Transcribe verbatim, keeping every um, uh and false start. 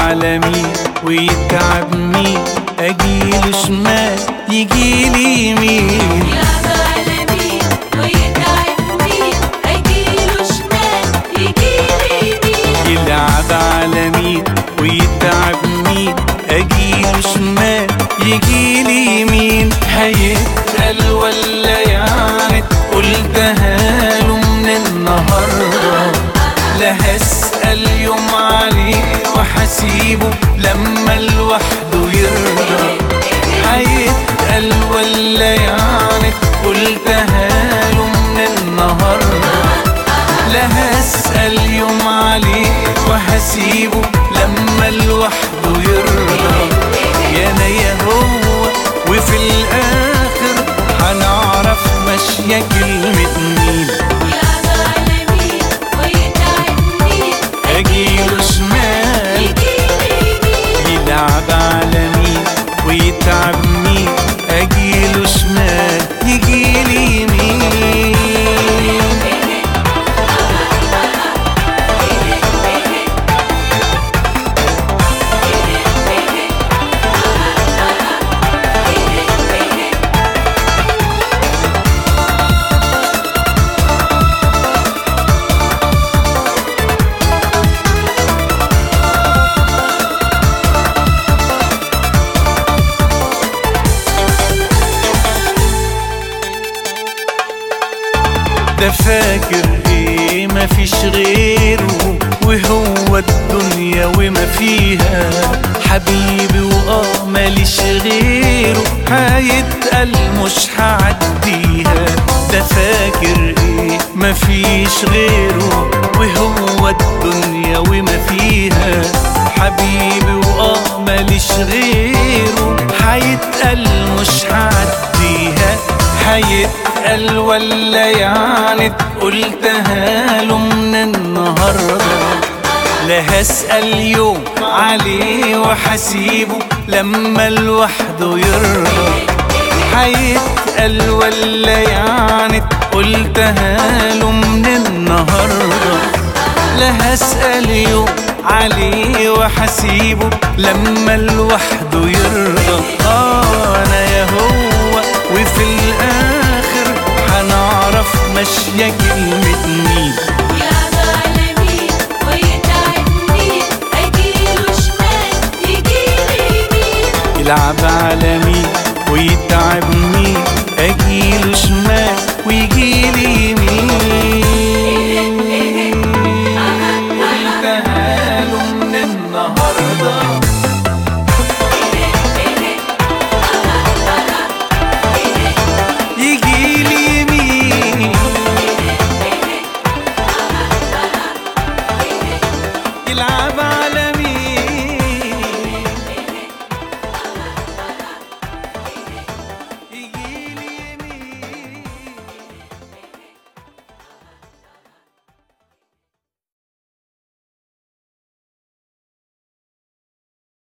على مين ويتعب مين، اجيله شمال يجيلي يمين. يلعب على مين ويتعب مين، اجيله شمال يجيلي يمين. يلعب على مين ويتعب مين، اجيله شمال يجيلي يمين. هيتقل ولا يعني قلتها له من النهارده، لا هسأل يوم عليه وحسيبه لما لوحده يرضى. هيتقل ولا يعني قلتها له من النهارده، لا هسأل يوم عليه وحسيبه لما لوحده يرضى. يا انا يا هو وفي الاخر هنعرف ماشيه كلمه مين. يلعب على مين ويتعب مين، اجيله شمال يجيلي يمين. يلعب على مين ويتعب مين، اجيله شمال يجيلي يمين. ده فاكر ايه مفيش غيره، وهو الدنيا وما فيها حبيبي واه ماليش غيره. هيتقل مش هعديها، ده فاكر ايه مفيش غيره، وهو الدنيا وما فيها حبيبي واه ماليش غيره. هيتقل مش هعديها، هيتقل ولا يعني قلتها له من النهارده، لا هسأل يوم عليه وحسيبه لما لوحده يرضى. هيتقل ولا يعني قلتها له من النهارده، لا هسأل يوم عليه وحسيبه لما لوحده يرضى. اه انا يا هو وفي الاخر هنعرف ماشيه كلمه مين. يلعب على مين ويتعب مين، اجيله شمال يجيلي يمين. يلعب على مين ويتعب مين، اجيله شمال ويجيلي يمين.